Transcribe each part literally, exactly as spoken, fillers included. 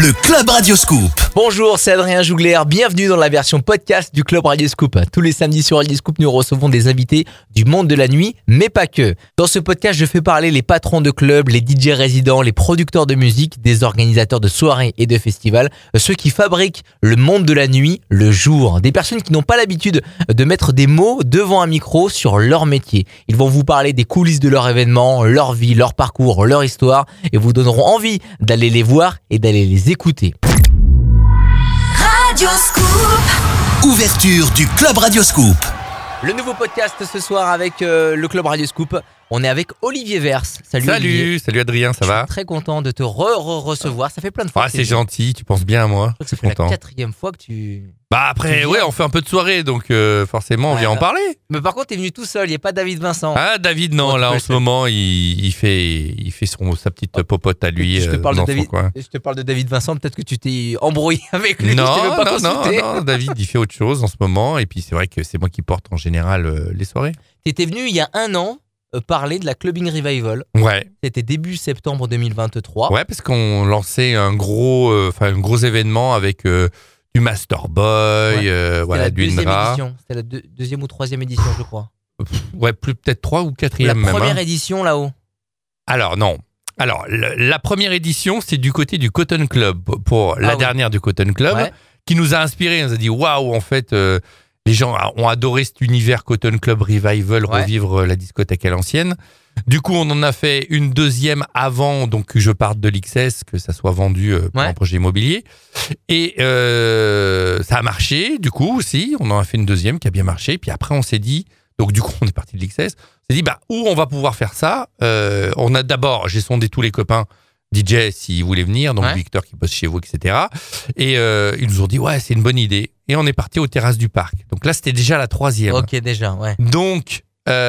le Club Radioscoop. Bonjour, c'est Adrien Jougler, bienvenue dans la version podcast du Club Radioscoop. Tous les samedis sur Radioscoop, nous recevons des invités du monde de la nuit, mais pas que. Dans ce podcast, je fais parler les patrons de clubs, les D J résidents, les producteurs de musique, des organisateurs de soirées et de festivals, ceux qui fabriquent le monde de la nuit le jour. Des personnes qui n'ont pas l'habitude de mettre des mots devant un micro sur leur métier. Ils vont vous parler des coulisses de leur événement, leur vie, leur parcours, leur histoire et vous donneront envie d'aller les voir et d'aller les écouter. Radioscoop. Ouverture du Club Radioscoop. Le nouveau podcast ce soir avec euh, le Club Radioscoop. On est avec Olivier Verse. Salut, Salut, Olivier. salut Adrien, ça Je va? suis très content de te re-re-recevoir. Ça fait plein de fois. Ah, que c'est t'es- gentil, tu penses bien à moi. Je crois que ça Je fait suis content. la quatrième fois que tu... Bah après, Tu ouais, viens. on fait un peu de soirée, donc euh, forcément, on Ouais, vient en bah. parler. Mais par contre, t'es venu tout seul. Il n'y a pas David Vincent. Ah, David, non, Bon, tu là, peux en le ce faire. moment, il, il fait, il fait son, sa petite popote à lui je, te euh, parle de dans son David, coin. je te parle de David Vincent. Peut-être que tu t'es embrouillé avec lui. Non, je t'ai même pas non, non, consulté. non, David, il fait autre chose en ce moment, et puis c'est vrai que c'est moi qui porte en général euh, les soirées. T'étais venu il y a un an euh, parler de la Clubbing Revival. Ouais, C'était début septembre deux mille vingt-trois. ouais, parce qu'on lançait un gros, euh, enfin, un gros événement avec euh, du Masterboy, Ouais. euh, C'était voilà, la du deuxième Indra. édition. C'était la deux- deuxième ou troisième édition, je crois. Ouais, plus peut-être trois ou La quatrième même. première hein. édition là-haut. Alors non. Alors le- la première édition, c'est du côté du Cotton Club pour la Ah oui. dernière du Cotton Club Ouais. qui nous a inspiré. On nous a dit waouh, en fait, euh, les gens ont adoré cet univers Cotton Club Revival, Ouais. revivre la discothèque à l'ancienne. Du coup, on en a fait une deuxième avant, donc que je parte de l'X S, que ça soit vendu euh, pour Ouais. un projet immobilier. Et euh, ça a marché, du coup aussi. On en a fait une deuxième qui a bien marché. Puis après, on s'est dit, donc du coup, on est parti de l'X S. On s'est dit, bah, où on va pouvoir faire ça euh, On a d'abord, j'ai sondé tous les copains D J s'ils voulaient venir, donc Ouais. Victor qui bosse chez vous, et cetera. Et euh, ils nous ont dit, ouais, c'est une bonne idée. Et on est parti aux terrasses du parc. Donc là, c'était déjà la troisième. Ok, déjà, ouais. Donc,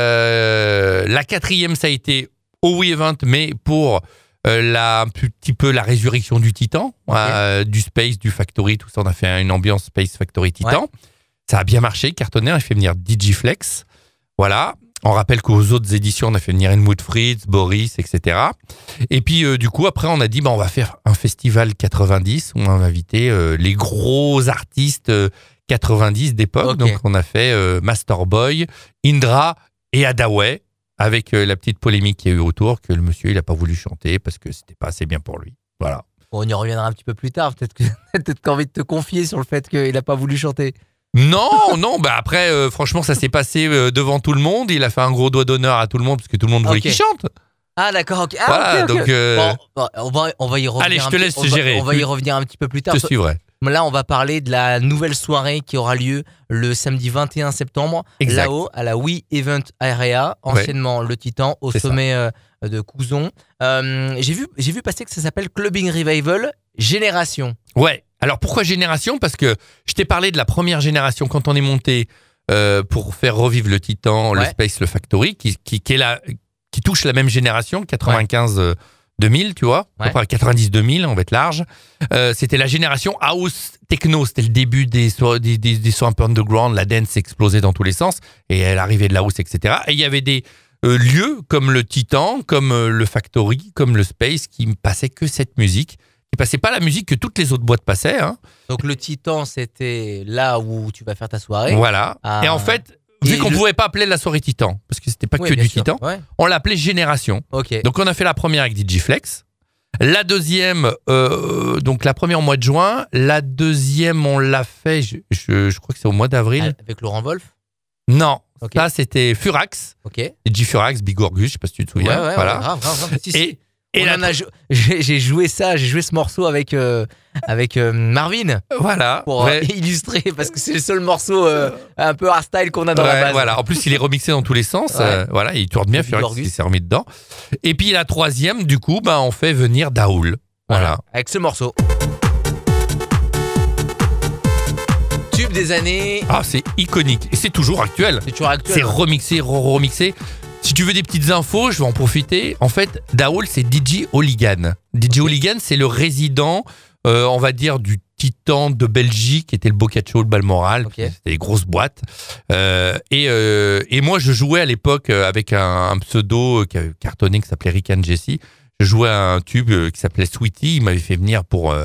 euh, la quatrième, ça a été au We Event, mais pour euh, la, un petit peu la résurrection du Titan, Ok. euh, du Space, du Factory, tout ça. On a fait une ambiance Space Factory Titan. Ça a bien marché, cartonné. On a fait venir D J Flex. Voilà. On rappelle qu'aux autres éditions, on a fait venir Helmut Fritz, Boris, et cetera. Et puis, euh, du coup, après, on a dit, bah, on va faire un festival quatre-vingt-dix où on va inviter euh, les gros artistes euh, quatre-vingt-dix d'époque. Ok. Donc, on a fait euh, Masterboy, Indra et Adaway, avec euh, la petite polémique qu'il y a eu autour, que le monsieur, il n'a pas voulu chanter parce que c'était pas assez bien pour lui. Voilà. Bon, on y reviendra un petit peu plus tard. Peut-être que peut-être qu'envie de te confier sur le fait qu'il n'a pas voulu chanter. Non, non, bah après, euh, franchement, ça s'est passé euh, devant tout le monde. Il a fait un gros doigt d'honneur à tout le monde parce que tout le monde voulait Ok. qu'il chante. Ah d'accord, ok. Ah, Voilà, ok, ok. donc, euh, Bon, bon, on, va, on va y revenir. Allez, je un te petit- laisse on va- gérer. On va y revenir un petit peu plus tard. Je suivrai. Là, on va parler de la nouvelle soirée qui aura lieu le samedi vingt et un septembre, Exact. là-haut, à la We Event Area, anciennement le Titan, au C'est ça. sommet euh, de Couzon. Euh, j'ai vu, j'ai vu passer que ça s'appelle Clubbing Revival Génération. Ouais. Alors pourquoi génération ? Parce que je t'ai parlé de la première génération quand on est monté euh, pour faire revivre le Titan, le Ouais. Space, le Factory, qui, qui, qui est la, qui touche la même génération, quatre-vingt-quinze euh, deux mille, tu vois, Ouais. enfin quatre-vingt-dix deux mille, on va être large. Euh, c'était la génération house techno, c'était le début des sons des, des, des sons un peu underground, la dance explosait dans tous les sens et elle arrivait de la house, et cetera. Et il y avait des euh, lieux comme le Titan, comme euh, le Factory, comme le Space qui ne passaient que cette musique, qui passait pas la musique que toutes les autres boîtes passaient. Hein. Donc le Titan, c'était là où tu vas faire ta soirée. Voilà. Ah. Et en fait, vu Et qu'on le- pouvait pas appeler la soirée Titan, parce que c'était pas Oui, que bien du sûr. Titan, Ouais. on l'appelait Génération. Ok. Donc on a fait la première avec D J Flex. La deuxième, euh, donc la première au mois de juin. La deuxième, on l'a fait, je, je, je crois que c'est au mois d'avril. Avec Laurent Wolf. Non, Ok. ça c'était Furax. Ok. D J Furax, Big Orgus, je sais pas si tu te Ouais, souviens. ouais, voilà. ouais, grave, grave, grave. Si, si. Et, et On la- en a jou- j'ai j'ai joué ça, j'ai joué ce morceau avec, euh, avec euh, Marvin voilà. pour euh, Ouais. illustrer parce que c'est le seul morceau euh, un peu hardstyle qu'on a dans la Ouais, base. voilà. En plus, il est remixé dans tous les sens. Ouais. euh, voilà, il tourne bien. Big Furax, Orgus. il s'est remis dedans. Et puis la troisième, du coup, bah, on fait venir Daoul. Voilà. Avec ce morceau. Tube des années, Ah, c'est iconique. Et c'est toujours actuel. c'est toujours actuel. C'est remixé, re-remixé. Si tu veux des petites infos, je vais en profiter. En fait, Daoul, c'est D J Hooligan. D J Ok. Hooligan, c'est le résident, euh, on va dire, du Titan de Belgique, qui était le Boccaccio, le Balmoral. Ok. C'était des grosses boîtes. Euh, et, euh, et moi, je jouais à l'époque euh, avec un, un pseudo qui avait cartonné, qui s'appelait Rick and Jesse. Je jouais à un tube euh, qui s'appelait Sweetie. Il m'avait fait venir pour, euh,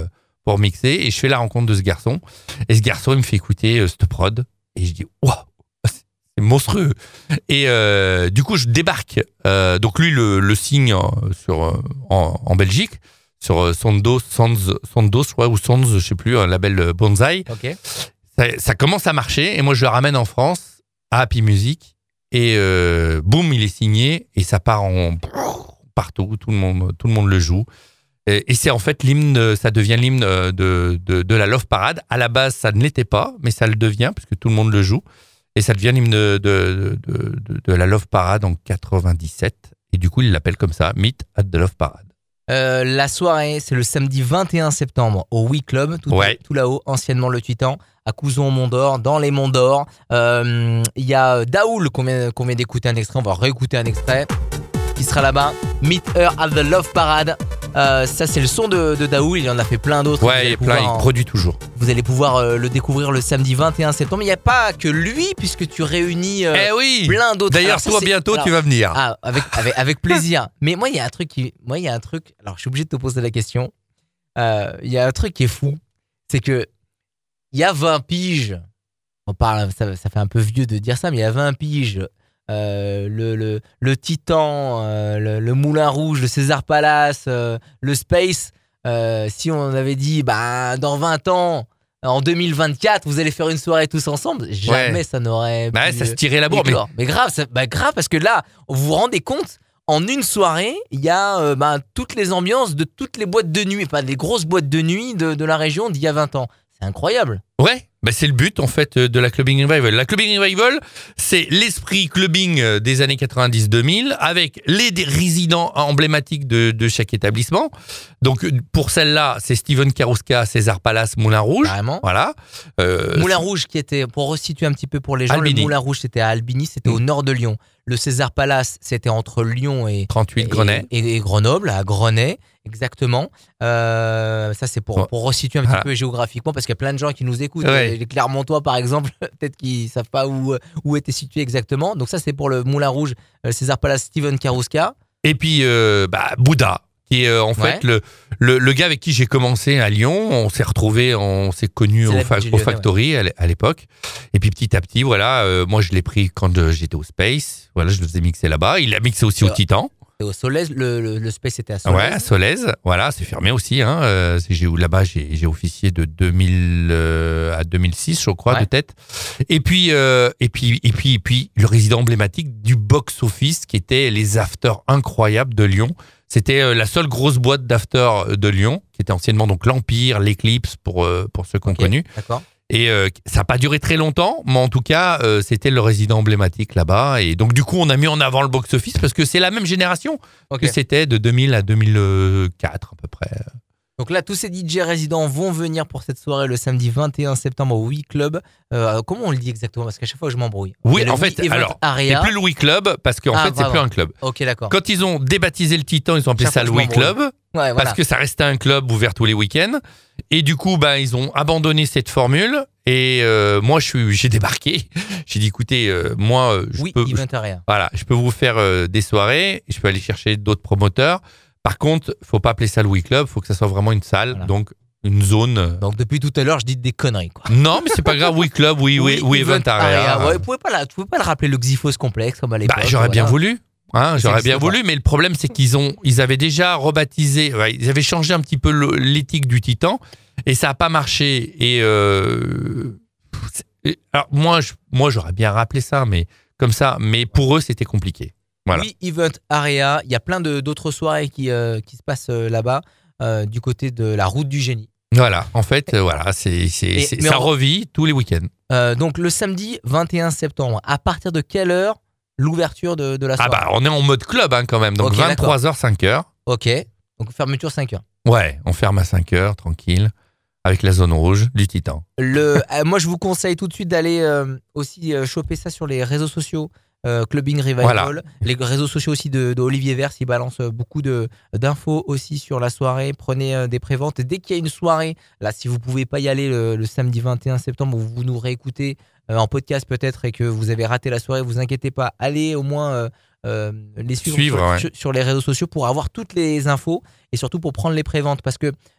pour mixer et je fais la rencontre de ce garçon. Et ce garçon, il me fait écouter euh, cette prod et je dis waouh, c'est monstrueux. Et euh, du coup, je débarque. Euh, donc lui, le, le signe euh, sur euh, en, en Belgique sur euh, Sondo, Sands, Sandos, ouais, ou Sands, je sais plus, un label euh, Bonsaï. Ok. Ça, ça commence à marcher et moi, je le ramène en France à Happy Music et euh, boum, il est signé et ça part en partout. Tout le monde, tout le monde le joue. Et, et c'est en fait l'hymne, ça devient l'hymne de, de, de la Love Parade. À la base, ça ne l'était pas, mais ça le devient puisque tout le monde le joue. Et ça devient l'hymne de, de, de, de, de la Love Parade en quatre-vingt-dix-sept. Et du coup, il l'appelle comme ça, Meet at the Love Parade. Euh, la soirée, c'est le samedi vingt et un septembre au We Club, tout, Ouais. tout là-haut, anciennement le Titan, à Couzon-Mont-d'Or, dans les Monts d'Or. Il euh, y a Daoul qu'on vient, qu'on vient d'écouter un extrait, on va réécouter un extrait, qui sera là-bas. Meet Her at the Love Parade. Euh, ça, c'est le son de, de Daoul, il en a fait plein d'autres. Vous Ouais, allez il est plein, pouvoir il en- produit toujours. Vous allez pouvoir euh, le découvrir le samedi vingt et un septembre. Il n'y a pas que lui, puisque tu réunis euh, eh oui plein d'autres. D'ailleurs, Alors ça, toi, c'est- bientôt, alors- tu vas venir. Ah, avec, avec, avec plaisir. Mais moi, il y a un truc qui. Moi, il y a un truc. Alors, je suis obligé de te poser la question. Euh, Il y a un truc qui est fou. C'est que. Il y a vingt piges. On parle. Ça, ça fait un peu vieux de dire ça, mais il y a vingt piges. Euh, le, le, le Titan, euh, le, le Moulin Rouge, le César Palace, euh, le Space. Euh, si on avait dit, bah, dans vingt ans, en deux mille vingt-quatre, vous allez faire une soirée tous ensemble, jamais Ouais. ça n'aurait. Bah, pu, ça se tirait la bourre. Mais éclore. Mais grave, ça- bah, grave, parce que là, vous vous rendez compte, en une soirée, il y a euh, bah, toutes les ambiances de toutes les boîtes de nuit, pas des grosses boîtes de nuit de, de la région d'il y a vingt ans. C'est incroyable. ouais, bah c'est le but en fait de la Clubbing Revival. La Clubbing Revival, c'est l'esprit clubbing des années quatre-vingt-dix deux mille avec les dé- résidents emblématiques de, de chaque établissement. Donc pour celle-là, c'est Steven Karouska, César Palace, Moulin Rouge. Carrément. Voilà. Euh, Moulin Rouge qui était, pour resituer un petit peu pour les gens, Albini. le Moulin Rouge c'était à Albini, c'était Mm. au nord de Lyon. Le César Palace c'était entre Lyon et, trente-huit et, Grenay. et- et Grenoble, à Grenay, exactement. Euh, ça c'est pour, Bon. pour resituer un petit Voilà. peu géographiquement parce qu'il y a plein de gens qui nous écoutent. Ouais. Euh, Les Clermontois par exemple, peut-être qu'ils savent pas où, où était situé exactement. Donc ça c'est pour le Moulin Rouge, euh, César Palace, Steven Karouska. Et puis euh, bah, Bouddha, qui est euh, en fait Ouais. le, le, le gars avec qui j'ai commencé à Lyon. On s'est retrouvés, on s'est connus C'est au, la fa- vie du au Lyonnais, Factory à l'é- à l'époque. Et puis petit à petit, voilà, euh, moi je l'ai pris quand euh, j'étais au Space. Voilà, je le faisais mixer là-bas. Il a mixé aussi au Ouais. Titan. Et au Solèze, le, le, le Space était à Solèze. Ouais, à Solèze. Voilà, c'est fermé aussi. Hein. Euh, c'est- j'ai, là-bas, j'ai, j'ai officié de deux mille euh, à deux mille six, je crois, Ouais. de tête. Et puis, euh, et puis, et puis, et puis, le résident emblématique du box-office, qui était les afters incroyables de Lyon. C'était euh, la seule grosse boîte d'after de Lyon, qui était anciennement donc l'Empire, l'Eclipse, pour, euh, pour ceux qu'on Ok, connu. D'accord. Et euh, ça n'a pas duré très longtemps, mais en tout cas, euh, c'était le résident emblématique là-bas. Et donc, du coup, on a mis en avant le box-office parce que c'est la même génération Ok. que c'était de deux mille à deux mille quatre à peu près. Donc là, tous ces D J résidents vont venir pour cette soirée le samedi vingt et un septembre au We Club. Euh, comment on le dit exactement? Parce qu'à chaque fois, je m'embrouille. Il y Oui, a le en We fait, Event alors, Area. c'est plus le We Club parce qu'en Ah, fait, c'est pardon. plus un club. Ok, d'accord. Quand ils ont débaptisé le Titan, ils ont appelé Chaque ça fois, le je We m'embrouille. Club Ouais, voilà. parce que ça restait un club ouvert tous les week-ends. Et du coup, ben, ils ont abandonné cette formule. Et euh, moi, je suis, j'ai débarqué. J'ai dit, écoutez, euh, moi, euh, je Oui, peux, Event Area. voilà, je peux vous faire euh, des soirées. Je peux aller chercher d'autres promoteurs. Par contre, faut pas appeler ça le We Club. Faut que ça soit vraiment une salle, Voilà. donc une zone. euh, Donc depuis tout à l'heure, je dis des conneries, quoi. Non, mais c'est pas grave. We Club, oui, oui, oui, Event Area. Ouais, vous pouvez pas, la- vous pouvez pas le rappeler le Xyphos complexe comme à l'époque. Bah, j'aurais bien voilà. voulu. Hein, j'aurais bien existe voulu, mais le problème c'est qu'ils ont, ils avaient déjà rebaptisé, ouais, ils avaient changé un petit peu le- l'éthique du Titan et ça a pas marché. Et, euh, et- alors moi, je- moi j'aurais bien rappelé ça, mais comme ça, mais pour eux c'était compliqué. Voilà. Oui, Event Area. Il y a plein de- d'autres soirées qui, euh, qui se passent euh, là-bas, euh, du côté de la route du génie. Voilà. En fait, euh, voilà, c'est, c'est, Et- c'est- mais ça en- revit tous les week-ends. Euh, donc le samedi vingt et un septembre, à partir de quelle heure l'ouverture de, de la Ah soirée? bah, on est en mode club hein, quand même. Donc Ok, vingt-trois heures, cinq heures. Ok, donc fermeture cinq heures. Ouais, on ferme à cinq heures, tranquille, avec la zone rouge du Titan. Le, euh, moi, je vous conseille tout de suite d'aller euh, aussi euh, choper ça sur les réseaux sociaux. euh, Clubbing Revival, Voilà. les réseaux sociaux aussi de, de Olivier Vers, il balance euh, beaucoup de, d'infos aussi sur la soirée. Prenez euh, des préventes. Dès qu'il y a une soirée, là, si vous pouvez pas y aller le, le samedi vingt et un septembre, ou vous nous réécoutez euh, en podcast peut-être et que vous avez raté la soirée, vous inquiétez pas, allez au moins euh, euh, les suivre, Suivre, sur, ouais. sur- sur les réseaux sociaux pour avoir toutes les infos et surtout pour prendre les préventes parce que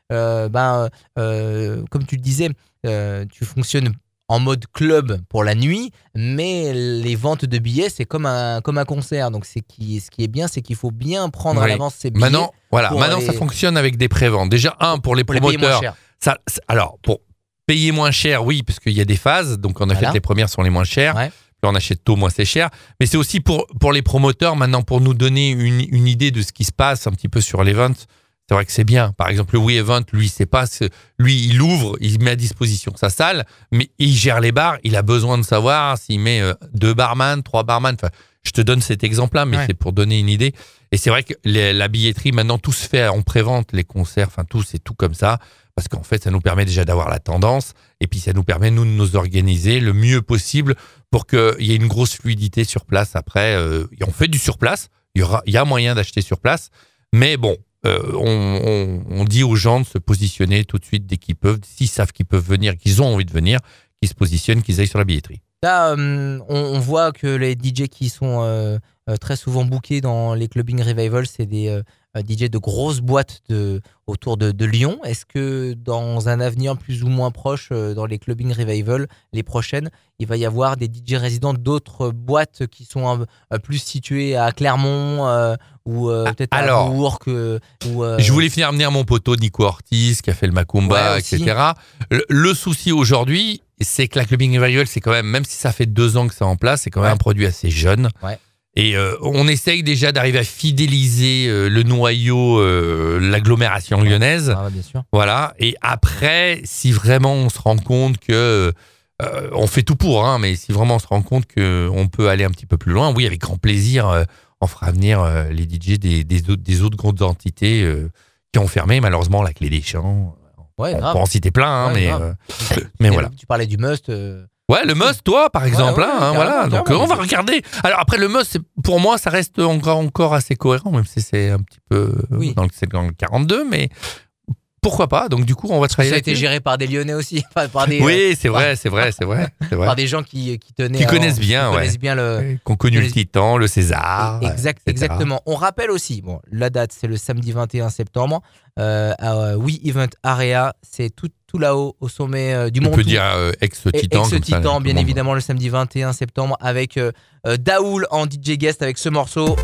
euh, ben, euh, comme tu le disais, euh, tu fonctionnes en mode club pour la nuit, mais les ventes de billets, c'est comme un, comme un concert. Donc, c'est qui, ce qui est bien, c'est qu'il faut bien prendre Oui. à l'avance ses billets. Maintenant, voilà, pour maintenant les- ça fonctionne avec des préventes. Déjà, un, pour les pour les payer moins promoteurs, cher. ça, c'est- alors, pour payer moins cher, oui, parce qu'il y a des phases. Donc, en effet, Voilà. les premières sont les moins chères. Ouais. Plus on achète tôt, moins c'est cher. Mais c'est aussi pour, pour les promoteurs, maintenant, pour nous donner une, une idée de ce qui se passe un petit peu sur l'event. C'est vrai que c'est bien. Par exemple, le We Event, lui, c'est pas, c'est- lui, il ouvre, il met à disposition sa salle, mais il gère les bars. Il a besoin de savoir s'il met euh, deux barman, trois barman. Enfin, je te donne cet exemple-là, mais Ouais. c'est pour donner une idée. Et c'est vrai que les- la billetterie, maintenant, tout se fait en pré-vente, les concerts, enfin, tout, c'est tout comme ça. Parce qu'en fait, ça nous permet déjà d'avoir la tendance. Et puis, ça nous permet, nous, de nous organiser le mieux possible pour qu'il y ait une grosse fluidité sur place. Après, euh, et on fait du sur-place. Il y aura, il y a moyen d'acheter sur place. Mais bon, euh, on, on, on dit aux gens de se positionner tout de suite dès qu'ils peuvent. S'ils savent qu'ils peuvent venir, qu'ils ont envie de venir, qu'ils se positionnent, qu'ils aillent sur la billetterie. Là, euh, on, on voit que les D J qui sont euh, euh, très souvent bookés dans les clubbing revival, c'est des euh, D J de grosses boîtes de, autour de, de Lyon. Est-ce que dans un avenir plus ou moins proche, euh, dans les clubbing revival, les prochaines, il va y avoir des D J résidents d'autres boîtes qui sont un- un plus situées à Clermont euh, ou euh, peut-être à alors, Bourg euh, ou, euh, Je voulais finir venir mon poteau Nico Ortiz qui a fait le Macumba, Ouais, aussi. et cetera. Le, le souci aujourd'hui, c'est que la clubbing revival, c'est quand même, même si ça fait deux ans que c'est en place, c'est quand même Ouais. un produit assez jeune. Ouais. Et euh, on essaye déjà d'arriver à fidéliser euh, le noyau, euh, l'agglomération lyonnaise. Ah, bien sûr. Voilà. Et après, si vraiment on se rend compte que euh, on fait tout pour, hein, mais si vraiment on se rend compte que on peut aller un petit peu plus loin, oui, avec grand plaisir, euh, on fera venir euh, les D J des, des, autres, des autres grandes entités euh, qui ont fermé, malheureusement, la Clé des Champs. Ouais, On grave. peut en citer plein, hein, Ouais, mais, grave. euh, mais Et voilà. Tu parlais du Must. euh, Ouais, le Must, toi, par exemple, ouais, hein, carrément, voilà. Donc, carrément. euh, on va regarder. Alors, après, le Must, c'est- pour moi, ça reste encore, encore assez cohérent, même si c'est un petit peu euh, Oui. dans, le, c'est dans le quarante-deux, mais pourquoi pas. Donc, du coup, on va Ça travailler a été là-dessus. géré par des Lyonnais aussi. Enfin, par des, euh, Oui, c'est vrai, c'est vrai, c'est vrai. C'est vrai. par des gens qui, qui tenaient. Qui à- connaissent bien, qui ouais. connaissent bien le. Ouais, Qu'on connu le Titan, le César. Exact, et cetera. exactement. On rappelle aussi, bon, la date, c'est le samedi vingt et un septembre euh, à We Event Area. C'est tout, tout là-haut, au sommet euh, du On Mont peut Tout. dire euh, ex-Titan. comme ça, Ex-Titan, tout le bien monde- évidemment, le samedi vingt et un septembre avec euh, euh, Daoul en D J guest avec ce morceau.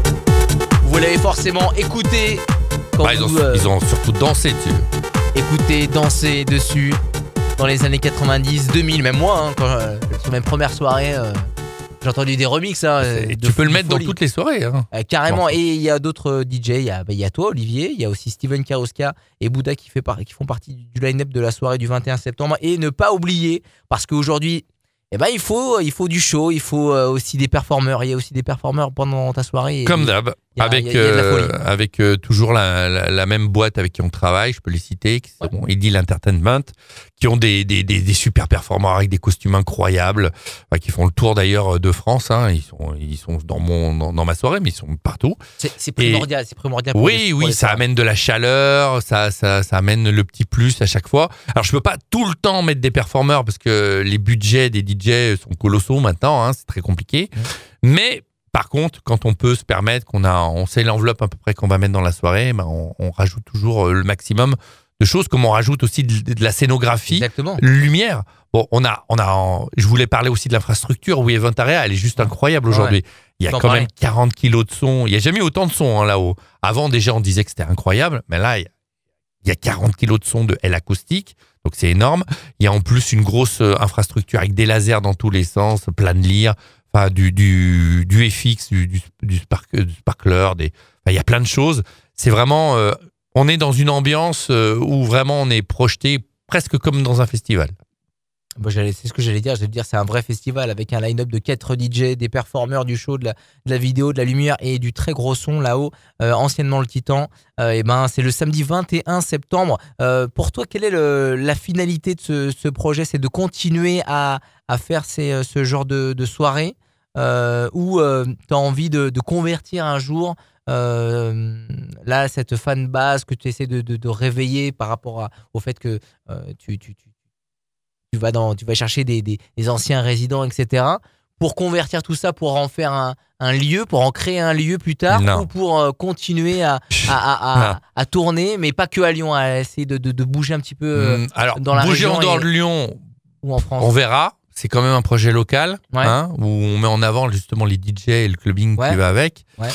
Vous l'avez forcément écouté quand Ah, ils, vous ont, euh, ils ont surtout dansé dessus. écoutez, dansez dessus dans les années quatre-vingt-dix, deux mille, même moi, hein, quand, euh, sur mes premières soirées, euh, j'ai entendu des remixes. Hein, Et de tu peux le fou- mettre dans folie. toutes les soirées. Hein. Euh, carrément, Bon. et il y a d'autres euh, D J, il y a, bah, il y a toi Olivier, il y a aussi Steven Karoska et Bouddha qui, fait par- qui font partie du line-up de la soirée du vingt et un septembre. Et ne pas oublier, parce qu'aujourd'hui, eh ben, il, faut, il faut du show, il faut euh, aussi des performeurs, il y a aussi des performeurs pendant ta soirée. Et- Comme d'hab, il y a- avec, il y a- il y a de la euh, folie. avec euh, toujours la, la, la même boîte avec qui on travaille, je peux les citer, qui sont Idyll Entertainment, qui ont des, des, des, des super performeurs avec des costumes incroyables, enfin, qui font le tour d'ailleurs de France. Hein, ils sont, ils sont dans, mon, dans, dans ma soirée, mais ils sont partout. C'est c'est primordial, c'est primordial. pour Oui, les- pour oui, les ça soirées. amène de la chaleur, ça, ça, ça amène le petit plus à chaque fois. Alors, je peux pas tout le temps mettre des performeurs parce que les budgets des D J sont colossaux maintenant, hein, c'est très compliqué. Mmh. Mais par contre, quand on peut se permettre, qu'on a, on sait l'enveloppe à peu près qu'on va mettre dans la soirée, ben on, on rajoute toujours euh, le maximum de choses, comme on rajoute aussi de, de la scénographie, Exactement. lumière. Bon, on a, on a, je voulais parler aussi de l'infrastructure. Oui, Event Area, elle est juste incroyable aujourd'hui. Il y a Faut en quand parler. même quarante kilos de son. Il n'y a jamais eu autant de son hein, là-haut. Avant, déjà, on disait que c'était incroyable, mais là, il y a- il y a quarante kilos de son de L acoustique, donc c'est énorme. Il y a en plus une grosse euh, infrastructure avec des lasers dans tous les sens, plein de lyres, enfin du du du F X, du du, du, spark- du sparkler, des, enfin, il y a plein de choses. C'est vraiment, euh, on est dans une ambiance euh, où vraiment on est projeté presque comme dans un festival. Bon, j'allais- c'est ce que j'allais dire. J'allais dire, c'est un vrai festival avec un line-up de quatre D J, des performeurs, du show, de la, de la vidéo, de la lumière et du très gros son là-haut, euh, anciennement le Titan. Euh, et ben, c'est le samedi vingt et un septembre. Euh, pour toi, quelle est le- la finalité de ce, ce projet? C'est de continuer à, à faire ces, euh, ce genre de, de soirée euh, ou tu as envie de, de convertir un jour euh, là, cette fan base que tu essaies de, de, de réveiller par rapport à, au fait que euh, tu, tu, tu tu vas dans, tu vas chercher des, des, des anciens résidents, et cetera, pour convertir tout ça, pour en faire un, un lieu, pour en créer un lieu plus tard, Non. ou pour euh, continuer à, à, à, à, à tourner, mais pas que à Lyon, à essayer de, de, de bouger un petit peu euh, Mmh, Alors, dans la bouger région en dehors et- de Lyon, ou en France. on verra. C'est quand même un projet local, Ouais. hein, où on met en avant justement les D J et le clubbing Ouais. qui va avec. Ouais.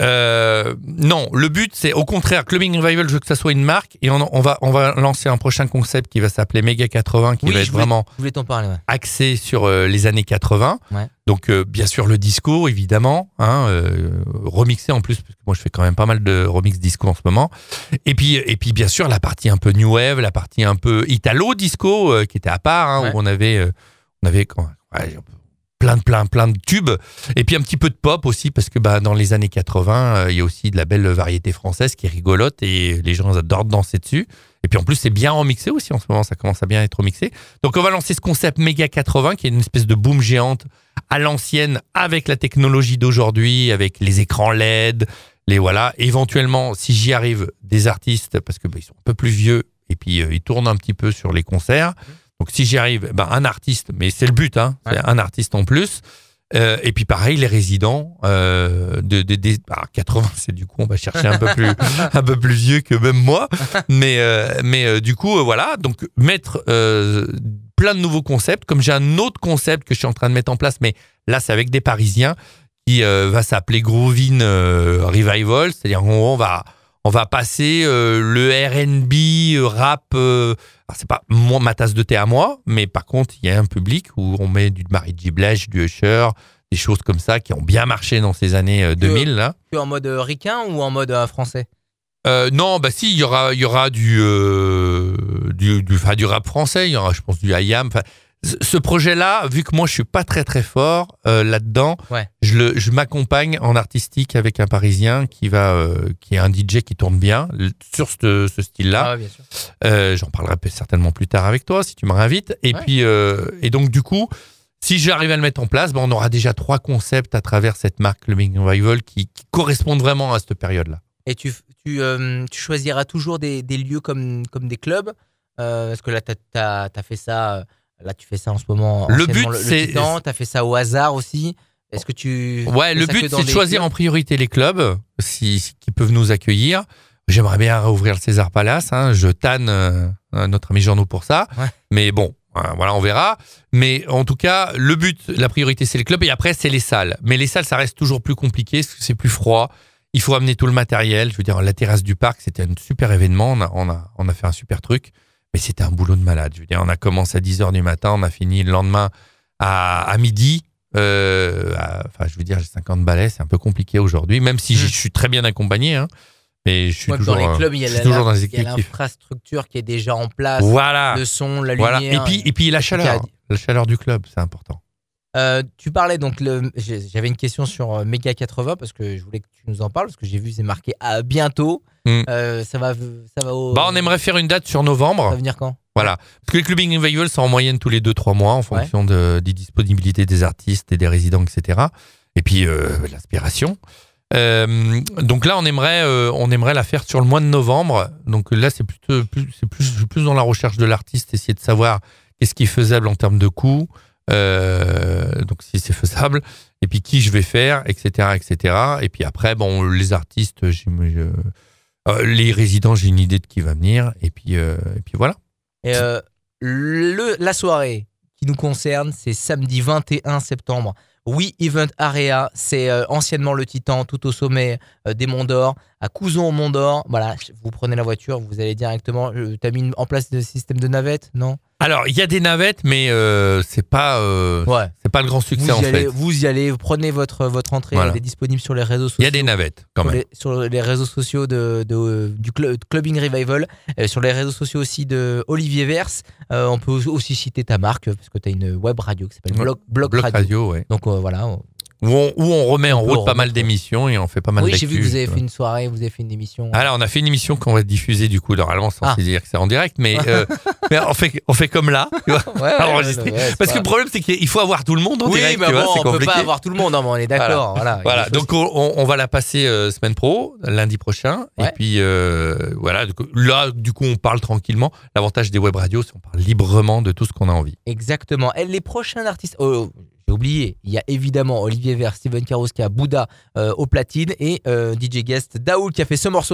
Euh, non, le but c'est au contraire, Clubbing Revival, je veux que ça soit une marque et on, on va on va lancer un prochain concept qui va s'appeler Mega quatre-vingts, qui Oui, va je être voulais- vraiment Je voulais t'en parler, ouais. axé sur euh, les années quatre-vingts. Ouais. Donc euh, bien sûr le disco évidemment, hein, euh, remixé en plus parce que moi je fais quand même pas mal de remix disco en ce moment. Et puis et puis bien sûr la partie un peu new wave, la partie un peu italo disco euh, qui était à part, hein, Ouais. où on avait euh, on avait quoi, ouais, plein de plein plein de tubes et puis un petit peu de pop aussi parce que bah dans les années quatre-vingts euh, il y a aussi de la belle variété française qui est rigolote et les gens adorent danser dessus. Et puis en plus c'est bien remixé aussi en ce moment, ça commence à bien être remixé. Donc on va lancer ce concept Mega quatre-vingts qui est une espèce de boom géante à l'ancienne avec la technologie d'aujourd'hui, avec les écrans L E D, les voilà, éventuellement si j'y arrive des artistes parce que bah, ils sont un peu plus vieux et puis euh, ils tournent un petit peu sur les concerts. Donc si j'y arrive, ben un artiste, mais c'est le but, hein, c'est Ouais. un artiste en plus. Euh, et puis pareil, les résidents euh, de, de, de ah, quatre-vingts, c'est du coup on va chercher un peu plus un peu plus vieux que même moi, mais euh, mais euh, du coup euh, voilà, donc mettre euh, plein de nouveaux concepts. Comme j'ai un autre concept que je suis en train de mettre en place, mais là c'est avec des Parisiens qui euh, va s'appeler Groovin euh, Revival, c'est-à-dire on va on va passer euh, le R and B, euh, rap. Euh, alors c'est pas moi, ma tasse de thé à moi, mais par contre, il y a un public où on met du Mary J. Blige, du Usher, des choses comme ça qui ont bien marché dans ces années euh, deux mille là. Tu es en mode euh, ricain ou en mode euh, français? Euh, non, bah si, il y aura, il y aura du, euh, du, du, enfin, du rap français, il y aura, je pense, du I A M. Enfin, ce ce projet-là, vu que moi je suis pas très très fort euh, là-dedans, Ouais. je, le, je m'accompagne en artistique avec un Parisien qui va, euh, qui est un D J qui tourne bien l- sur ce, ce style-là. Ah ouais, bien sûr. Euh, j'en parlerai peut- certainement plus tard avec toi si tu me réinvites. Et Ouais. puis, euh, et donc du coup, si j'arrive à le mettre en place, ben, on aura déjà trois concepts à travers cette marque Clubbing Revival qui, qui correspondent vraiment à cette période-là. Et tu, tu, euh, tu choisiras toujours des, des lieux comme, comme des clubs euh, parce que là, tu as fait ça. euh, Là, tu fais ça en ce moment. Le anciennement, but, le, c'est- Tu as fait ça au hasard aussi. Est-ce que tu. Ouais, fais le ça que but, dans c'est de des choisir clubs en priorité les clubs si, si- qui peuvent nous accueillir. J'aimerais bien rouvrir le César Palace. Hein. Je tanne euh, notre ami Jeannot pour ça. Ouais. Mais bon, euh, voilà, on verra. Mais en tout cas, le but, la priorité, c'est les clubs. Et après, c'est les salles. Mais les salles, ça reste toujours plus compliqué parce que c'est plus froid. Il faut amener tout le matériel. Je veux dire, la terrasse du parc, c'était un super événement. On a, on a, on a fait un super truc. Mais c'était un boulot de malade. Je veux dire, on a commencé à dix heures du matin. On a fini le lendemain à, à midi. Euh, à- enfin, je veux dire, j'ai cinquante balais. C'est un peu compliqué aujourd'hui. Même si Mmh. je suis très bien accompagné. Hein. Mais je suis Ouais, toujours, dans les euh, clubs, il y a je la- suis toujours dans les il y a effectifs. l'infrastructure qui est déjà en place. Voilà. Le son, la Voilà. lumière. Et puis, et puis la chaleur. La chaleur du club, c'est important. Euh, tu parlais donc, le- j'ai- j'avais une question sur euh, Mega quatre-vingts parce que je voulais que tu nous en parles parce que j'ai vu c'est marqué à bientôt. Mm. Euh, ça va, ça va au. Bah, on aimerait faire une date sur Ça novembre. va venir quand? Voilà. Parce que les clubbing revival, c'est en moyenne tous les deux trois mois en fonction de, des disponibilités des artistes et des résidents, et cetera. Et puis, euh, l'inspiration. Euh, donc là, on aimerait, euh, on aimerait la faire sur le mois de novembre. Donc là, c'est plutôt, plus, c'est plus, je suis plus dans la recherche de l'artiste, essayer de savoir qu'est-ce qui est faisable en termes de coûts. Euh, donc si c'est faisable, et puis qui je vais faire, et cetera, et cetera. Et puis après, bon, les artistes, j'ai- je- euh, les résidents, j'ai une idée de qui va venir, et puis, euh, et puis voilà. Et, euh, le, la soirée qui nous concerne, c'est samedi vingt et un septembre. Oui, Event Area, c'est euh, anciennement le Titan, tout au sommet euh, des Monts d'Or, à Couzon au Mont d'Or. Voilà, vous prenez la voiture, vous allez directement. Euh, T'as mis en place le système de navette, non? Alors, il y a des navettes, mais euh, c'est pas, euh, Ouais. c'est pas le grand succès Vous en y, allez, fait. vous y allez, vous prenez votre, votre entrée, Voilà. elle est disponible sur les réseaux sociaux. Il y a des navettes quand sur même. les, sur les réseaux sociaux de, de- du cl- Clubbing Revival, euh, sur les réseaux sociaux aussi de Olivier Verse. Euh, on peut aussi citer ta marque, parce que tu as une web radio qui s'appelle Ouais. Bloc, Bloc Bloc Radio. radio, ouais. Donc euh, voilà. on- Où on, où on remet en On peut route pas mal remettre, d'émissions et on fait pas mal Oui, d'actu. j'ai vu que vous avez tu fait vois. une soirée, vous avez fait une émission. Ah là, on a fait une émission qu'on va diffuser du coup, normalement sans Ah. se dire que c'est en direct, mais, euh, mais on, fait, on fait comme là, tu vois, Ouais, ouais, enregistré. ouais, ouais, c'est Parce pas- que le problème, c'est qu'il faut avoir tout le monde en oui, direct, mais tu vois, bon, c'est on peut compliqué. pas avoir tout le monde, non, mais on est d'accord. Voilà. Il y a Voilà, des choses donc on, on- on va la passer euh, semaine pro, lundi prochain. Ouais. Et puis euh, voilà, donc, là, du coup, on parle tranquillement. L'avantage des web radios, c'est qu'on parle librement de tout ce qu'on a envie. Exactement. Et les prochains artistes. Oh, j'ai oublié. Il y a évidemment Olivier Vert, Steven Karouska, Bouddha euh, au platine et euh, D J guest Daoul qui a fait ce morceau.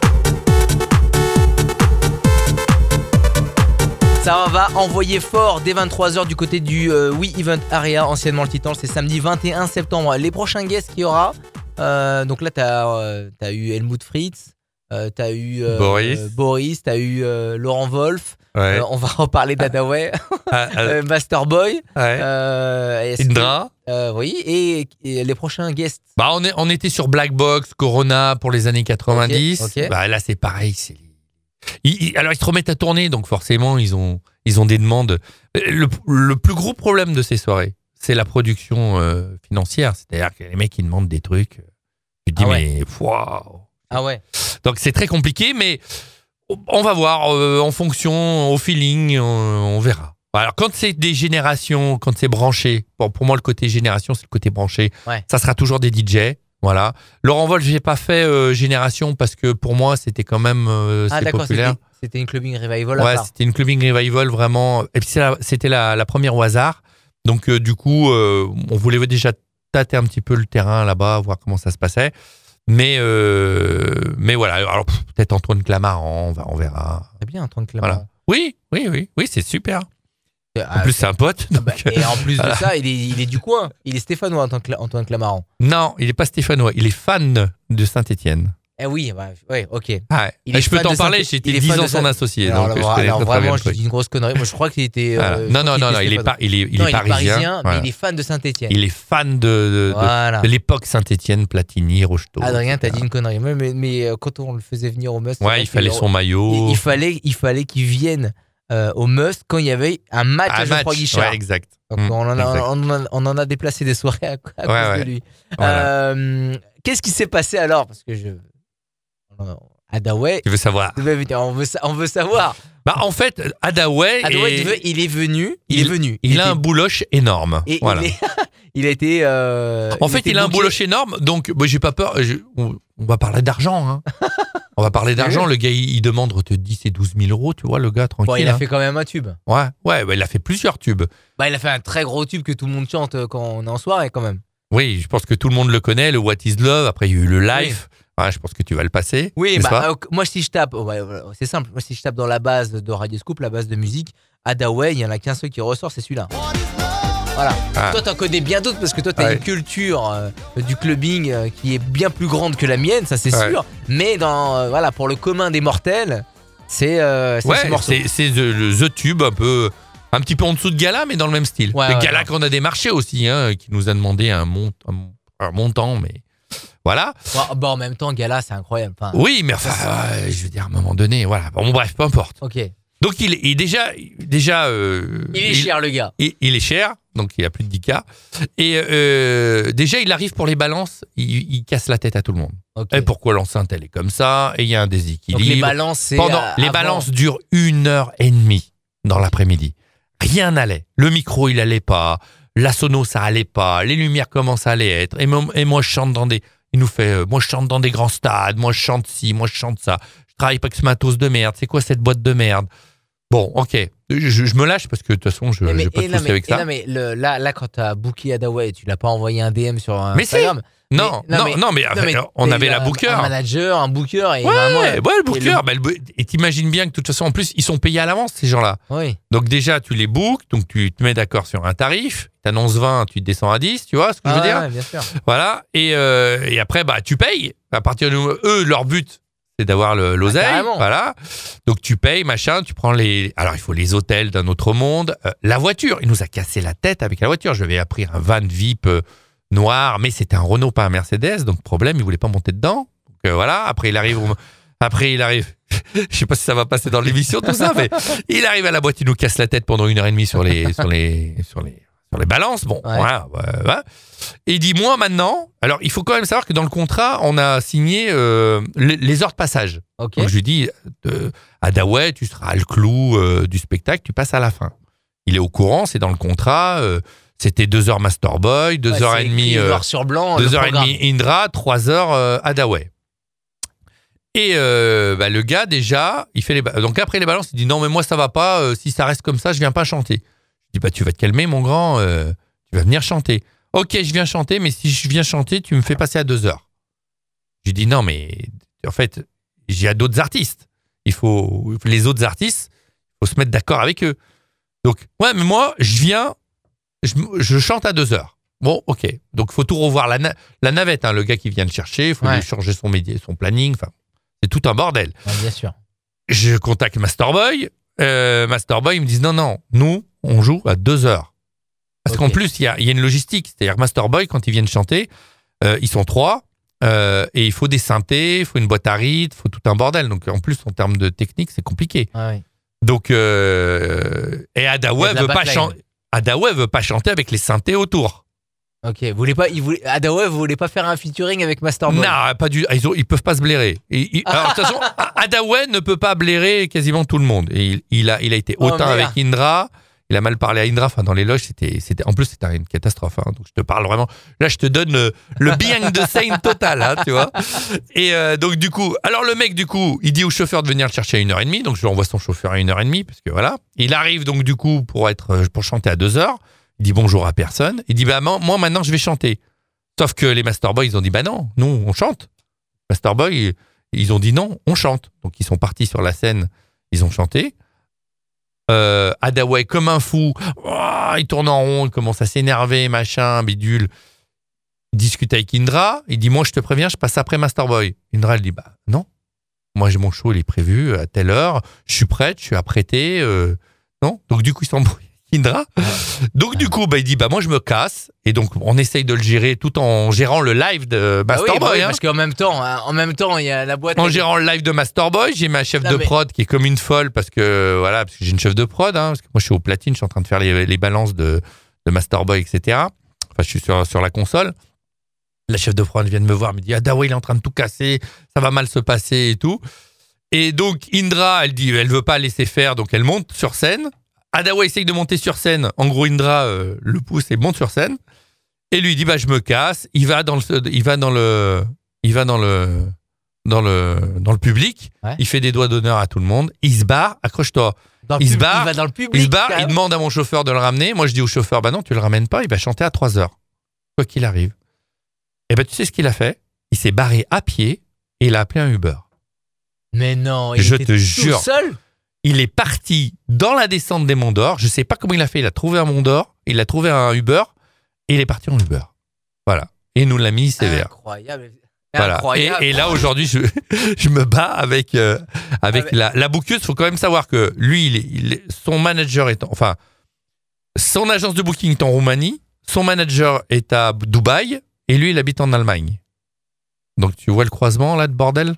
Ça va envoyer fort dès vingt-trois heures du côté du euh, We Event Area, anciennement le Titan. C'est samedi vingt et un septembre. Les prochains guests qu'il y aura, euh, donc là, tu as euh, eu Helmut Fritz, euh, tu as eu euh, Boris, euh, Boris tu as eu euh, Laurent Wolf. Ouais. Euh, on va reparler d'Adaway, Ah, ah, euh, Masterboy, ouais. euh, Indra. Euh, oui, et, et les prochains guests. Bah, on, est, on était sur Black Box, Corona pour les années quatre-vingt-dix. Ok, ok. Bah, là, c'est pareil. C'est... Ils, ils, alors, ils se remettent à tourner, donc forcément, ils ont, ils ont des demandes. Le, le plus gros problème de ces soirées, c'est la production euh, financière. C'est-à-dire que les mecs, ils demandent des trucs. Tu te dis, Ah ouais. mais waouh. Ah ouais. Donc, c'est très compliqué, mais on va voir euh, en fonction, au feeling, on, on verra. Alors, quand c'est des générations, quand c'est branché, bon, pour moi, le côté génération, c'est le côté branché. Ouais. Ça sera toujours des D J. Voilà. Laurent Wolf, j'ai pas fait euh, génération parce que pour moi, c'était quand même euh, Ah c'est d'accord, populaire. c'était, c'était une clubbing revival à Ouais, part. c'était une clubbing revival vraiment. Et puis c'est la- c'était la, la première au hasard. Donc euh, du coup, euh, on voulait déjà tâter un petit peu le terrain là-bas, voir comment ça se passait. Mais euh, mais voilà. Alors pff, peut-être Antoine Clamaran, on va, on verra. C'est bien, Antoine Clamaran. Voilà. Oui, oui, oui, oui, c'est super. En Ah, plus, c'est un pote. ah bah, donc, euh, et en plus voilà. de ça, il est, il est du coin. Il est stéphanois, Antoine, Cla- Antoine Clamaran. Non, il est pas stéphanois. Il est fan de Saint-Étienne. Eh oui, bah, ouais, ok. Ah ouais. Il Et est je peux fan t'en de parler. Saint- J'étais il est dix fan ans de son Saint- associé. Alors, donc alors, je connais alors, très, très bien vraiment, le je truc. dis une grosse connerie. Moi, je crois qu'il était. Voilà. euh, je Non, crois non, qu'il non, était non, il est, stéphanois. pas, il est, il Non, est parisien. mais Voilà. il est fan de Saint-Étienne. Il est fan de, de, de- Voilà. de l'époque Saint-Étienne, Platini, Rocheteau. Adrien, et t'as cetera. dit une connerie. Mais, mais, mais, euh, quand on le faisait venir au Must, c'est vrai Ouais, il que fallait le- son maillot. il, il fallait, il fallait qu'il vienne euh, au Must quand il y avait un match Ah, à Geoffroy match. Guichard. Ouais, exact. Donc, Mm, on, en a, exact. on, en a, on en a déplacé des soirées à, à Ouais, cause ouais. de lui. Voilà. Euh, qu'est-ce qui s'est passé alors? Parce que je. Adaway. Tu veux savoir? On veut, sa- on veut savoir. Bah, en fait, Adaway, Adaway, est- il, veut- il est venu. Il, est venu. il a était- un bouloche énorme. et Voilà. il, est- il a été. euh, En fait, était il a un booké. bouloche énorme, donc bah, j'ai pas peur. je- on, on va parler d'argent. Hein. On va parler d'argent. Le gars, il, il demande entre dix et douze mille euros, tu vois, le gars, tranquille. Bon, il a hein. fait quand même un tube. Ouais, ouais, bah, il a fait plusieurs tubes. Bah, il a fait un très gros tube que tout le monde chante euh, quand on est en soirée, quand même. Oui, je pense que tout le monde le connaît, le What is Love. Après, il y a eu le Live. Ouais, je pense que tu vas le passer. Oui, n'est-ce bah, pas euh, moi, si je tape, ouais, ouais, c'est simple. Moi, si je tape dans la base de Radio Scoop, la base de musique, Adaway, il y en a qu'un seul qui ressort, c'est celui-là. Voilà. Ah. Toi, t'en connais bien d'autres parce que toi, t'as Ouais. une culture euh, du clubbing euh, qui est bien plus grande que la mienne, ça c'est Ouais. sûr. Mais dans, euh, voilà, pour le commun des mortels, c'est euh, c'est Ouais, ce morceau. c'est, c'est the, le The Tube, un peu, un petit peu en dessous de Gala, mais dans le même style. Ouais, le ouais, Gala ouais. qu'on a démarché aussi, hein, qui nous a demandé un, mont, un, un montant, mais voilà. Ouais, bah, en même temps, Gala, c'est incroyable. Enfin, Oui, mais enfin, ouais, je veux dire, à un moment donné, voilà. Bon, bref, peu importe. ok. Donc, il est il est déjà, déjà, euh, Il est cher, le gars. Il, il est cher, donc il a plus de dix K. Et euh, déjà, il arrive pour les balances, il, il casse la tête à tout le monde. Ok. Et pourquoi l'enceinte, elle est comme ça? Et il y a un déséquilibre. Donc les balances, c'est Pendant, euh, les avant. balances durent une heure et demie dans l'après-midi. Rien n'allait. Le micro, il allait pas. La sono, ça allait pas. Les lumières commencent à aller être. Et, moi- et moi, je chante dans des... Il nous fait... euh, moi, je chante dans des grands stades. Moi, je chante ci. Moi, je chante ça. Je travaille pas avec ce matos de merde. C'est quoi cette boîte de merde? Bon, ok. Je, je me lâche parce que de toute façon, je Mais- ne vais pas et te non, pousser mais- avec et ça. non, mais le- là, là, quand t'as booké Adaway, tu l'as pas envoyé un D M sur Mais si. Instagram. Non, Mais- non, non, mais- non, mais, Non, mais on t'as avait eu la un- booker. Un manager, un booker. Et Ouais, vraiment, ouais, le booker. et le- bah, le bo- et t'imagines bien que de toute façon, en plus, ils sont payés à l'avance, ces gens-là. Oui. Donc déjà, tu les bookes, donc tu te mets d'accord sur un tarif, tu annonces vingt, tu te descends à dix, tu vois ce que je veux Ah, dire? ouais, bien sûr. Voilà, et, euh, et après, bah, tu payes. À partir de eux, leur but, c'est d'avoir le- l'oseille. Ah, carrément. Voilà. Donc tu payes, machin, tu prends les... Alors, il faut les hôtels d'un autre monde. Euh, la voiture, il nous a cassé la tête avec la voiture. Je lui avais appris un van V I P euh, noir, mais c'était un Renault, pas un Mercedes. Donc, problème, il voulait pas monter dedans. Donc, euh, voilà. Après, il arrive... au- Après, il arrive... Je sais pas si ça va passer dans l'émission, tout ça, mais il arrive à la boîte, il nous casse la tête pendant une heure et demie sur les... sur les... sur les... sur les balances. Bon, Ouais. voilà. ouais, ouais. Et il dit, moi, maintenant... Alors, il faut quand même savoir que dans le contrat, on a signé euh, les, les heures de passage. Ok. Donc, je lui dis, euh, Adaway, tu seras le clou euh, du spectacle, tu passes à la fin. Il est au courant, c'est dans le contrat. euh, c'était deux heures Masterboy, deux Ouais, heures c'est et demie... écrit euh, noir sur blanc. le deux heures et programme. demie Indra, trois heures euh, Adaway. Et euh, bah, le gars, déjà, il fait les ba- donc après les balances, il dit non, mais moi ça va pas, euh, si ça reste comme ça, je viens pas chanter. Je dis bah tu vas te calmer, mon grand, euh, Tu vas venir chanter. Ok, je viens chanter, mais si je viens chanter, tu me fais passer à deux heures. Je lui dis non, mais en fait, j'ai d'autres artistes. Il faut les autres artistes, il faut se mettre d'accord avec eux. Donc, ouais, mais moi, je viens, je, je chante à deux heures. Bon, ok. Donc, il faut tout revoir. La, na- la navette, hein, le gars qui vient le chercher, il faut Ouais. lui changer son, média, son planning. Enfin, c'est tout un bordel. Ouais, bien sûr. Je contacte Masterboy. Euh, Masterboy, ils me disent non, non, nous, on joue à deux heures. Parce Ok. qu'en plus, il y a, il y a une logistique. C'est-à-dire que Masterboy, quand ils viennent chanter, euh, ils sont trois. Euh, et il faut des synthés, il faut une boîte à rythme, il faut tout un bordel. Donc, en plus, en termes de technique, c'est compliqué. Ah, oui. Donc, euh, et Hadaway Il y a de la veut pas backline. chanter. Hadaway veut pas chanter avec les synthés autour. Ok, vous voulez pas, il voulait, Hadaway, vous voulez pas faire un featuring avec Masterboy? Non, pas du. Ils, ont, ils peuvent pas se blairer. Et, il- alors, de toute façon, Hadaway ne peut pas blairer quasiment tout le monde. Et il, il a, il a été Oh, hautain merde. avec Indra. Il a mal parlé à Indra. Enfin, dans les loges, c'était, c'était. En plus, c'était une catastrophe. Hein. Donc, je te parle vraiment. Là, je te donne le, le behind the scene total, hein, tu vois. Et euh, donc, du coup, alors le mec, du coup, il dit au chauffeur de venir le chercher à une heure et demie. Donc, je lui envoie son chauffeur à une heure et demie, parce que voilà. Il arrive donc du coup pour être, pour chanter à deux heures. Il dit bonjour à personne. Il dit bah moi maintenant je vais chanter. Sauf que les Masterboys, ils ont dit bah non, nous on chante. Masterboy, ils ont dit non, on chante. Donc ils sont partis sur la scène, ils ont chanté. Euh, Hadaway comme un fou, oh, il tourne en rond, il commence à s'énerver, machin, bidule. Il discute avec Indra, il dit moi je te préviens, je passe après Masterboy. Indra elle dit bah non, moi j'ai mon show, il est prévu à telle heure, je suis prête, je suis apprêtée. Euh, non, donc du coup il s'embrouille. Indra. Donc du coup, bah, il dit bah moi je me casse et donc on essaye de le gérer tout en gérant le live de Bah oui, Masterboy. bah oui, hein. parce qu'en même temps, hein, en même temps, il y a la boîte. En elle- gérant le live de Masterboy, j'ai ma chef Non, de mais- prod qui est comme une folle parce que voilà, parce que j'ai une chef de prod, hein, parce que moi je suis au platine, je suis en train de faire les, les balances de, de Masterboy, et cetera. Enfin, je suis sur, sur la console. La chef de prod vient de me voir, me dit ah Dawa il est en train de tout casser, ça va mal se passer et tout. Et donc Indra, elle dit, elle veut pas laisser faire, donc elle monte sur scène. Hadaway essaye de monter sur scène. En gros, Indra euh, le pousse et monte sur scène. Et lui il dit bah je me casse. Il va dans le, il va dans le, il va dans le, dans le, dans le public. Ouais. Il fait des doigts d'honneur à tout le monde. Il se barre. Accroche-toi. Dans le il se pub- barre, il va dans le public. Il se barre. quand Il même. demande à mon chauffeur de le ramener. Moi je dis au chauffeur bah non tu le ramènes pas. Il va chanter à trois heures. Quoi qu'il arrive. Et ben tu sais ce qu'il a fait. Il s'est barré à pied et il a appelé un Uber. Mais non, il Je était te tout jure. seul. Il est parti dans la descente des Monts d'Or. Je sais pas comment il a fait. Il a trouvé un Mont d'Or. Il a trouvé un Uber. Et il est parti en Uber. Voilà. Et nous l'a mis sévère. Incroyable. Voilà. Incroyable. Et, et là, aujourd'hui, je, je me bats avec, euh, avec Avec- la, la bouqueuse. Il faut quand même savoir que lui, il est, il est- son manager est en, enfin, son agence de booking est en Roumanie. Son manager est à Dubaï. Et lui, il habite en Allemagne. Donc, tu vois le croisement, là, de bordel?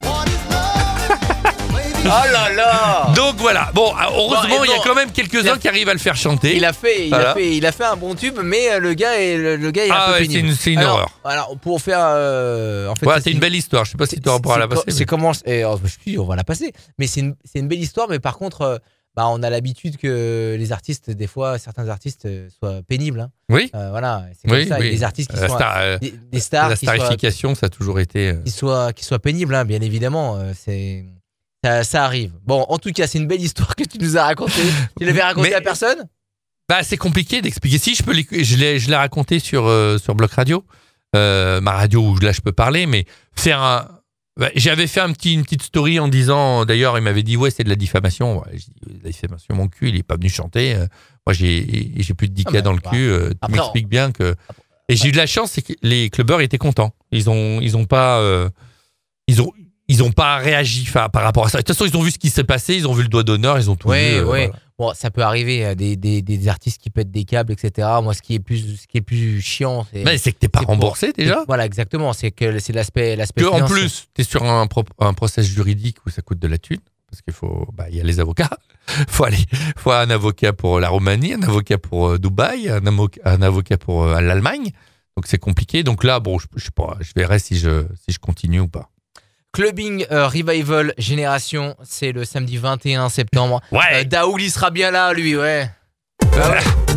Oh là là. Donc, voilà. Bon, heureusement, Bon, et il y a bon, quand même quelques-uns il a- qui arrivent à le faire chanter. Il a fait, il Voilà. a fait, il a fait un bon tube, mais euh, le gars est, le, le gars est un Ah peu ouais, c'est pénible. une, c'est une alors, horreur. Alors pour faire, euh, en fait, Voilà, ça, c'est une belle histoire. Je sais pas si tu auras pourra la c'est- passer. C'est mais- comment, et, oh, je suis, on va la passer. Mais c'est une, c'est une belle histoire, mais par contre, euh, bah, on a l'habitude que les artistes, des fois, certains artistes euh, soient pénibles. Hein. Oui, Euh, voilà, c'est comme oui, ça. oui. Des artistes qui La sont star- euh, des, des stars la qui soient, starification, ça a toujours été. euh, qui soient, qui soient pénibles, hein, bien évidemment. euh, c'est ça, ça arrive. Bon, en tout cas, c'est une belle histoire que tu nous as racontée. Tu l'avais racontée Mais- à personne? Bah, c'est compliqué d'expliquer. Si je peux, l'éc- je l'ai, je l'ai raconté sur euh, sur Bloc Radio, euh, ma radio où là je peux parler, mais faire un. Bah, j'avais fait un petit, une petite story en disant, d'ailleurs, il m'avait dit ouais c'est de la diffamation. Ouais, j'ai dit, la diffamation, mon cul, il est pas venu chanter. Euh, moi j'ai j'ai plus de dix Ah, K mais dans le bah, cul. Euh, tu après, m'expliques bien que. Et j'ai eu de la chance, c'est que les clubbers étaient contents. Ils ont ils ont pas euh, ils ont ils ont pas réagi enfin, par rapport à ça. De toute façon, ils ont vu ce qui s'est passé, ils ont vu le doigt d'honneur, ils ont tout Oui, vu. euh, oui. voilà. Bon, ça peut arriver, euh, des, des, des artistes qui pètent des câbles, et cetera. Moi, ce qui est plus, ce qui est plus chiant, c'est. Mais c'est que t'es pas c'est pour- remboursé déjà. Voilà, exactement. C'est que c'est l'aspect, l'aspect. Que en financier. plus, tu es sur un, pro- un process juridique où ça coûte de la thune, parce qu'il faut, bah, il y a les avocats. faut aller, faut un avocat pour la Roumanie, un avocat pour euh, Dubaï, un, amo- un avocat pour euh, l'Allemagne. Donc c'est compliqué. Donc là, bon, je, je sais pas, je verrai si je, si je continue ou pas. Clubbing euh, Revival Génération, c'est le samedi vingt et un septembre. Ouais. Euh, Daoul, il sera bien là, lui, ouais. Ouais.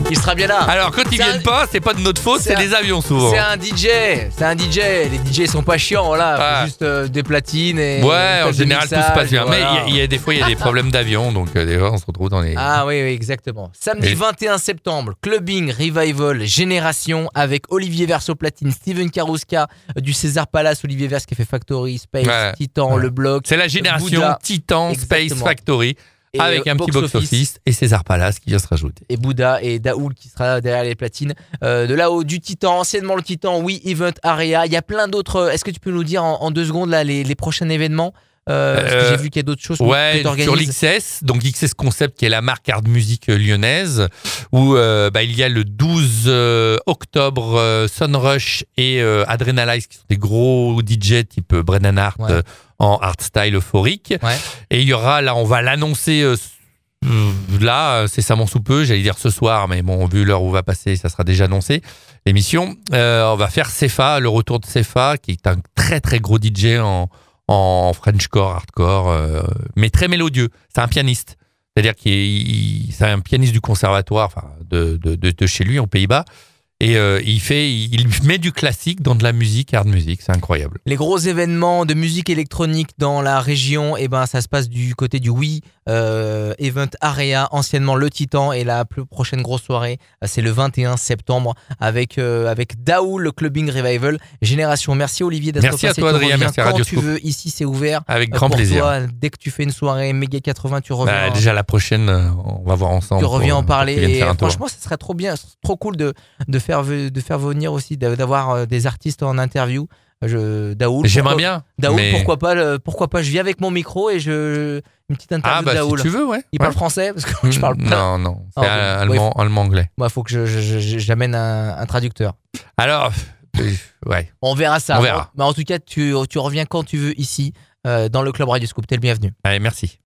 Il sera bien là. Alors quand ils C'est viennent un- pas, c'est pas de notre faute, c'est c'est un- des avions souvent. C'est un D J, c'est un D J. Les D J sont pas chiants, voilà. Faut Ouais. juste euh, des platines et. Ouais, une en table de général tout se mixage, passe bien. voilà. Mais il y, a- il y a des fois il y a des problèmes d'avion, donc euh, des fois on se retrouve dans les. Ah oui, oui, exactement. Samedi Et- vingt et un septembre, Clubbing Revival Génération avec Olivier Verso platine, Steven Karouska euh, du César Palace, Olivier Vers qui fait Factory, Space, Ouais. Titan, Ouais. Le Bloc. C'est la génération Bouddha. Titan Space Exactement. Factory et, avec euh, un petit Box box office et César Palace qui vient se rajouter. Et Bouddha et Daoul qui sera derrière les platines. Euh, de là-haut, du Titan, anciennement le Titan, oui, Event Area. Il y a plein d'autres. Est-ce que tu peux nous dire en, en deux secondes là, les, les prochains événements euh, Parce que Euh, j'ai vu qu'il y a d'autres choses que Ouais, tu sur organises. l'X S, donc X S Concept qui est la marque art musique lyonnaise, où euh, bah, il y a le douze euh, octobre euh, Sunrush et euh, Adrenalize qui sont des gros D J type euh, Brennan Hart Ouais. euh, en art style euphorique. Ouais. Et il y aura, là on va l'annoncer euh, euh, là, c'est ça mon sous peu, j'allais dire ce soir, mais bon, vu l'heure où va passer, ça sera déjà annoncé, l'émission. Euh, on va faire Cefa, le retour de Cefa, qui est un très très gros D J en, en Frenchcore, hardcore, euh, mais très mélodieux. C'est un pianiste. C'est-à-dire qu'il il- c'est un pianiste du conservatoire, enfin, de, de, de, de chez lui, aux Pays-Bas. Et euh, il fait, il met du classique dans de la musique, hard music, c'est incroyable. Les gros événements de musique électronique dans la région, eh ben, ça se passe du côté du Wii euh, Event Area, anciennement le Titan. Et la plus prochaine grosse soirée, euh, c'est le vingt et un septembre avec, euh, avec Daoul, le Clubbing Revival Génération. Merci Olivier d'être Merci à passé. toi, Tu Adrien, reviens merci à quand Radio tu Scoop. veux, ici c'est ouvert. Avec Euh, grand pour plaisir. toi, dès que tu fais une soirée Méga quatre-vingts, tu reviens. Bah, déjà la prochaine, euh, on va voir ensemble. Tu reviens pour, en pour parler que tu viennes et faire un tour. franchement, ce serait trop bien, c'est trop cool de, de, faire, ve- de faire venir aussi, d'avoir euh, des artistes en interview. Je, Daoul, J'aimerais pourquoi- bien. Daoul, mais- pourquoi pas, le- pourquoi pas, je viens avec mon micro et je une petite interview Ah bah de Daoul. si tu veux, ouais. Il Ouais. parle français parce que je parle pas. Non, non, c'est Ah, ok. allemand, allemand, anglais. Moi, faut que je, je- je- j'amène un, un traducteur. Alors, euh, ouais. On verra ça. On verra. Mais en tout cas, tu, tu reviens quand tu veux ici euh, dans le Club Radio Scoop. T'es le bienvenu. Allez, merci.